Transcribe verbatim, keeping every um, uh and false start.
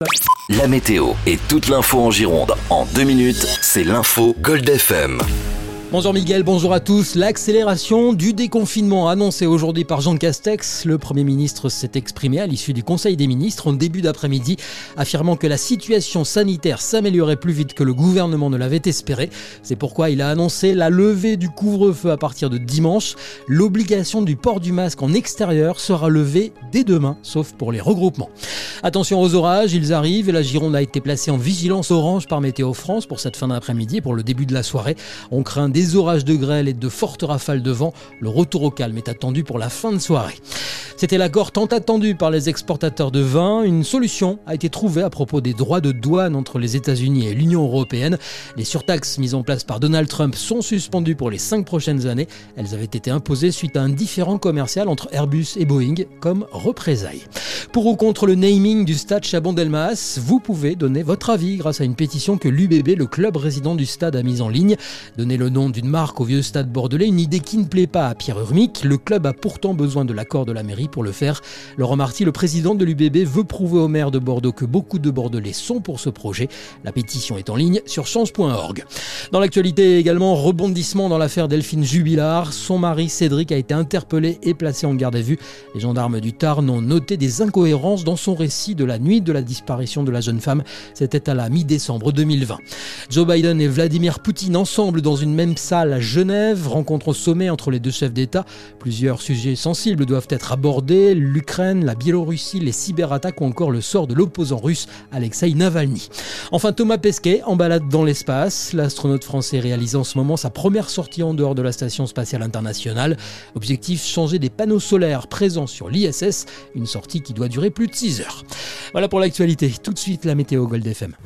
La météo et toute l'info en Gironde en deux minutes, c'est l'info Gold F M. Bonjour Miguel, bonjour à tous. L'accélération du déconfinement annoncée aujourd'hui par Jean Castex. Le Premier ministre s'est exprimé à l'issue du Conseil des ministres en début d'après-midi, affirmant que la situation sanitaire s'améliorait plus vite que le gouvernement ne l'avait espéré. C'est pourquoi il a annoncé la levée du couvre-feu à partir de dimanche. L'obligation du port du masque en extérieur sera levée dès demain, sauf pour les regroupements. Attention aux orages, ils arrivent et la Gironde a été placée en vigilance orange par Météo France pour cette fin d'après-midi et pour le début de la soirée. On craint des Des orages de grêle et de fortes rafales de vent. Le retour au calme est attendu pour la fin de soirée. C'était l'accord tant attendu par les exportateurs de vin. Une solution a été trouvée à propos des droits de douane entre les États-Unis et l'Union européenne. Les surtaxes mises en place par Donald Trump sont suspendues pour les cinq prochaines années. Elles avaient été imposées suite à un différend commercial entre Airbus et Boeing comme représailles. Pour ou contre le naming du stade Chabon-Delmas, vous pouvez donner votre avis grâce à une pétition que l'U B B, le club résident du stade, a mise en ligne. Donnez le nom d'une marque au vieux stade bordelais, une idée qui ne plaît pas à Pierre Urmic. Le club a pourtant besoin de l'accord de la mairie pour le faire. Laurent Marty, le président de l'U B B, veut prouver au maire de Bordeaux que beaucoup de Bordelais sont pour ce projet. La pétition est en ligne sur change point org. Dans l'actualité également, rebondissement dans l'affaire Delphine Jubilard. Son mari Cédric a été interpellé et placé en garde à vue. Les gendarmes du Tarn ont noté des incohérences dans son récit de la nuit de la disparition de la jeune femme. C'était à la mi-décembre deux mille vingt. Joe Biden et Vladimir Poutine ensemble dans une même salle à Genève, rencontre au sommet entre les deux chefs d'État. Plusieurs sujets sensibles doivent être abordés, l'Ukraine, la Biélorussie, les cyberattaques ou encore le sort de l'opposant russe Alexeï Navalny. Enfin, Thomas Pesquet en balade dans l'espace. L'astronaute français réalise en ce moment sa première sortie en dehors de la Station spatiale internationale. Objectif, changer des panneaux solaires présents sur l'I S S, une sortie qui doit durer plus de six heures. Voilà pour l'actualité. Tout de suite, la météo Gold F M.